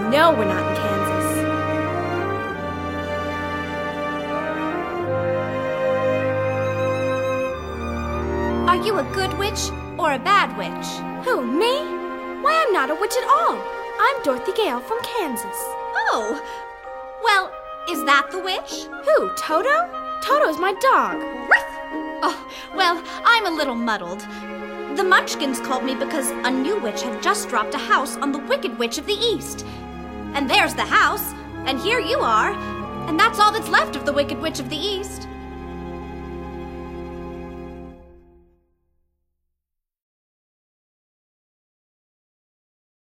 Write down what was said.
No, we're not in Kansas. Are you a good witch or a bad witch? Who, me? Why, I'm not a witch at all. I'm Dorothy Gale from Kansas. Oh, well, is that the witch? Who, Toto? Toto's my dog. Oh, well, I'm a little muddled. The Munchkins called me because a new witch had just dropped a house on the Wicked Witch of the East. And there's the house, and here you are, and that's all that's left of the Wicked Witch of the East.